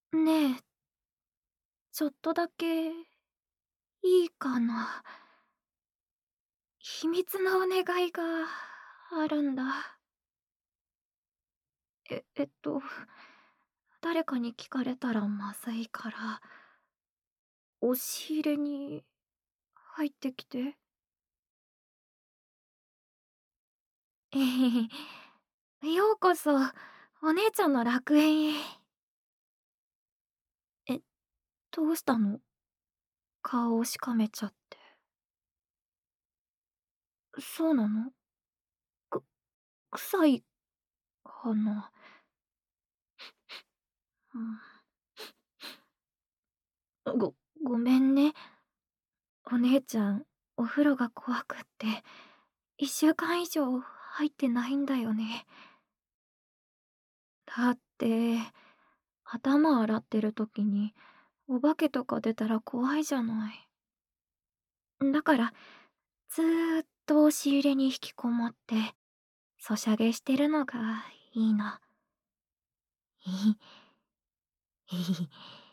ねえ、ちょっとだけいいかな。秘密のお願いがあるんだ。ええっと、誰かに聞かれたらまずいから、押し入れに入ってきて。えへへ。ようこそ、お姉ちゃんの楽園へ。え、どうしたの？顔をしかめちゃって。そうなの？く臭いかな？うん。ごごめんね。お姉ちゃん、お風呂が怖くって、1週間以上入ってないんだよね。だって、頭洗ってる時に、お化けとか出たら怖いじゃない。だから、ずーっと押し入れに引きこもって、ソシャゲしてるのがいいの。ひひ、ひひ、ひ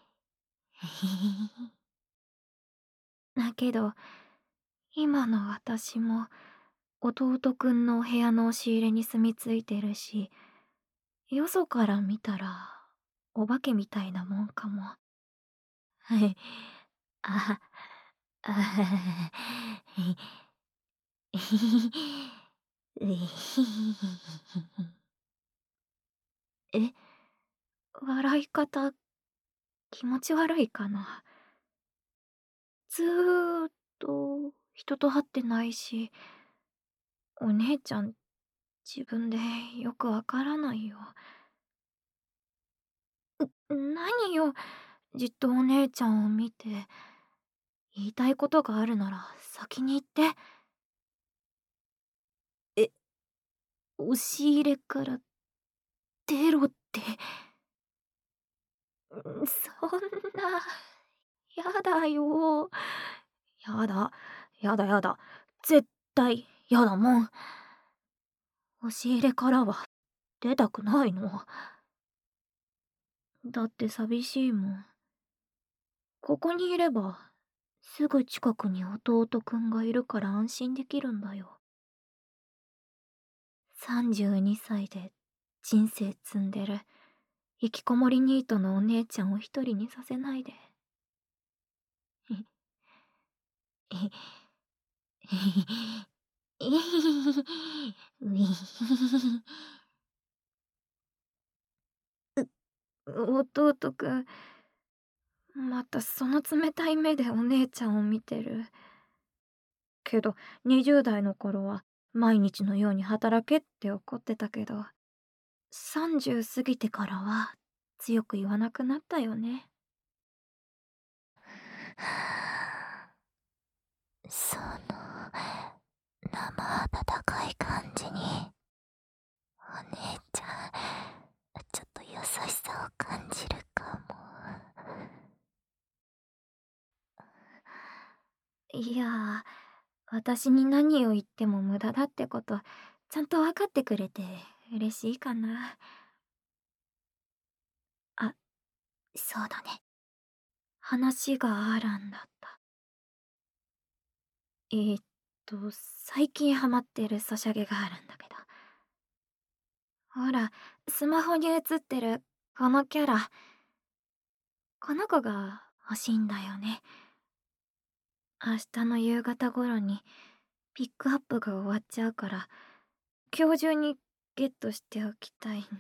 ひ。だけど、今の私も、弟くんのお部屋の押し入れに住み着いてるし、よそから見たら、お化けみたいなもんかも。はい。あ、あはは、ひ、ひひひ、うひひひ。え、笑い方、気持ち悪いかな。ずーっと人と会ってないし、お姉ちゃん自分でよくわからないよ。何よ、じっとお姉ちゃんを見て、言いたいことがあるなら先に言って。え、押し入れから出ろって。そんな、やだよ。やだ、やだやだ。絶対やだもん。押し入れからは出たくないの。だって寂しいもん。ここにいれば、すぐ近くに弟くんがいるから安心できるんだよ。32歳で人生積んでる、引きこもりニートのお姉ちゃんを一人にさせないで。弟くん、またその冷たい目でお姉ちゃんを見てる。けど、20代の頃は毎日のように働けって怒ってたけど、30過ぎてからは強く言わなくなったよね。 その生温かい感じにお姉ちゃんちょっと優しさを感じるかも。 いや、私に何を言っても無駄だってこと、ちゃんと分かってくれて嬉しいかな。あ、そうだね。話があるんだった。最近ハマってるソシャゲがあるんだけど。ほら、スマホに映ってるこのキャラ、この子が欲しいんだよね。明日の夕方頃にピックアップが終わっちゃうから、今日中にゲットしておきたいの。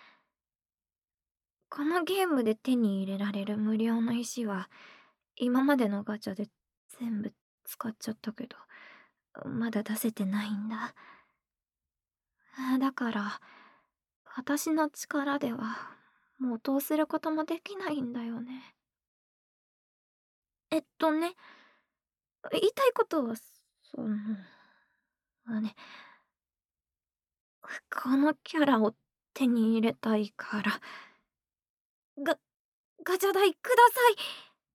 このゲームで手に入れられる無料の石は、今までのガチャで全部使っちゃったけど、まだ出せてないんだ。だから、私の力では、もうどうすることもできないんだよね。ね、言いたいことは、ね、このキャラを手に入れたいから、ガ、ガチャ代ください。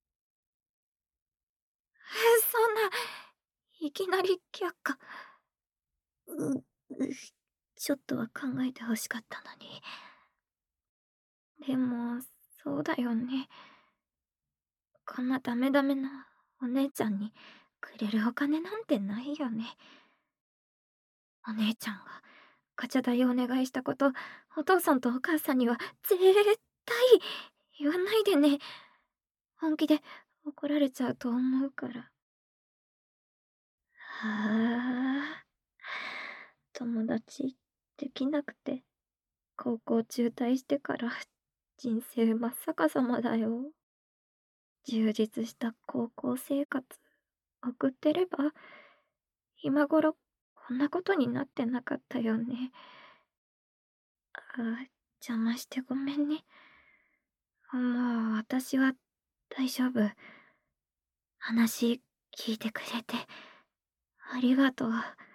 そんな、いきなり却下。う、うちょっとは考えてほしかったのに。でも、 そうだよね。こんなダメダメなお姉ちゃんにくれるお金なんてないよね。お姉ちゃんがガチャ代をお願いしたこと、お父さんとお母さんには絶対言わないでね。本気で怒られちゃうと思うから。はあ、友達できなくて、高校中退してから人生真っ逆さまだよ。充実した高校生活送ってれば、今頃こんなことになってなかったよね。邪魔してごめんね。もう私は大丈夫。話聞いてくれてありがとう。